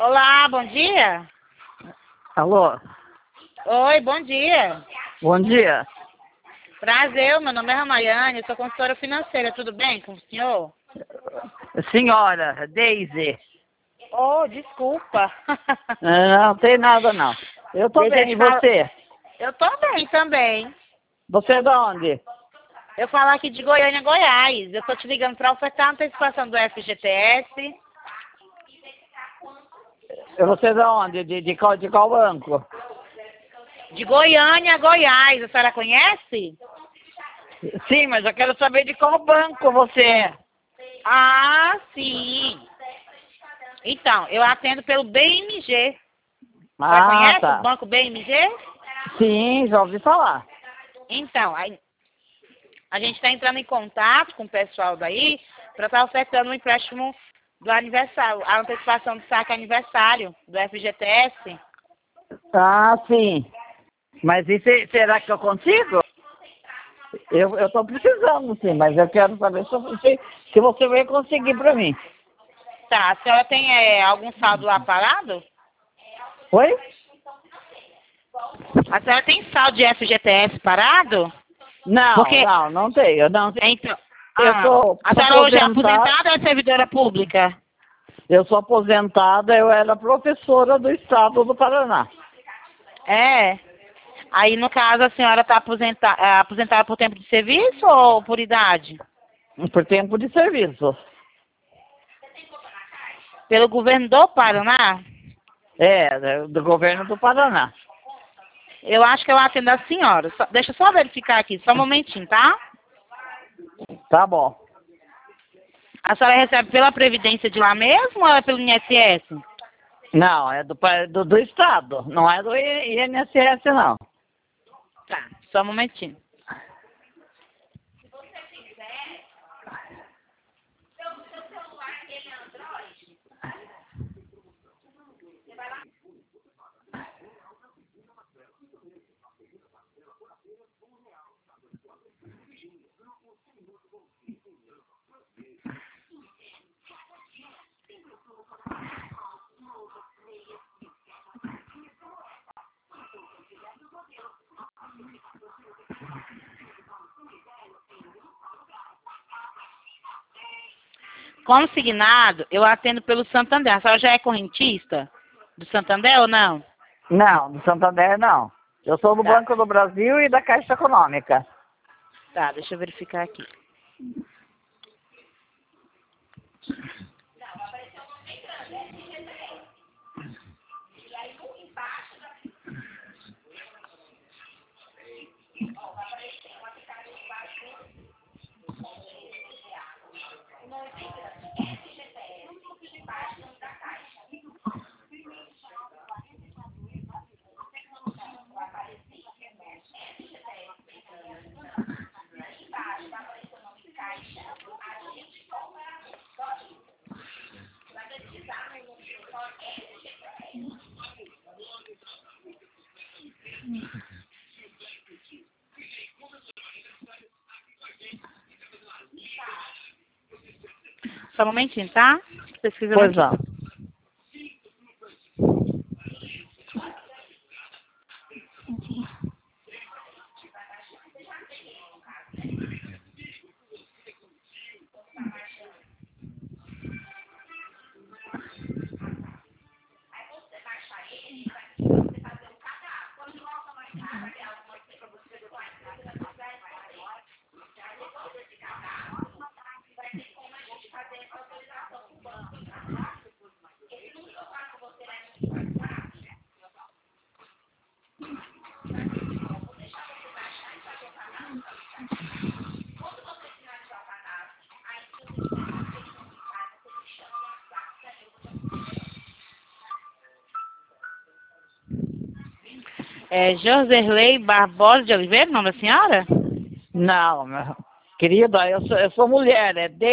Olá, bom dia. Alô, Oi, bom dia. bom dia. Prazer, meu nome é Ramayane, eu sou consultora financeira, tudo bem com o senhor? Senhora, Daisy. Oh, desculpa. Não tem nada não. Eu tô Deixa eu bem, te e falar. você? Eu tô bem também. Você é de onde? Eu falo aqui de Goiânia, Goiás. Eu tô te ligando para ofertar a antecipação do FGTS. Você é de onde? De qual banco? De Goiânia, Goiás. A senhora conhece? Sim, mas eu quero saber de qual banco você é. Ah, sim. Então, eu atendo pelo BMG. A senhora Ah, conhece o tá. banco BMG? Sim, já ouvi falar. Então, a gente está entrando em contato com o pessoal daí para estar ofertando um empréstimo do aniversário, a antecipação do saque aniversário do FGTS. Ah, sim. Mas será que eu consigo? Eu tô precisando, sim, mas eu quero saber se você vai conseguir para mim. Tá, a senhora tem algum saldo lá parado? Oi? A senhora tem saldo de FGTS parado? Não, Porque, não, não tenho. Não tenho. então, Eu sou a senhora hoje é aposentada. aposentada ou é servidora pública? Eu sou aposentada, eu era professora do estado do Paraná. É. Aí, no caso, a senhora está aposentada por tempo de serviço ou por idade? Por tempo de serviço. Pelo governo do Paraná? É, do governo do Paraná. Eu acho que eu atendo a senhora. Deixa eu só verificar aqui, só um momentinho, tá? Tá bom. A senhora recebe pela Previdência de lá mesmo ou é pelo INSS? Não, é do estado, não é do INSS, não. Tá, só um momentinho. Consignado, eu atendo pelo Santander. A senhora já é correntista do Santander ou não? Não, do Santander não. Eu sou do Tá, Banco do Brasil e da Caixa Econômica. tá, deixa eu verificar aqui. Só um momentinho, tá? Pesquisando Pois aqui. não. É Joserley Barbosa de Oliveira, o nome da senhora? Não, querida, eu sou mulher, é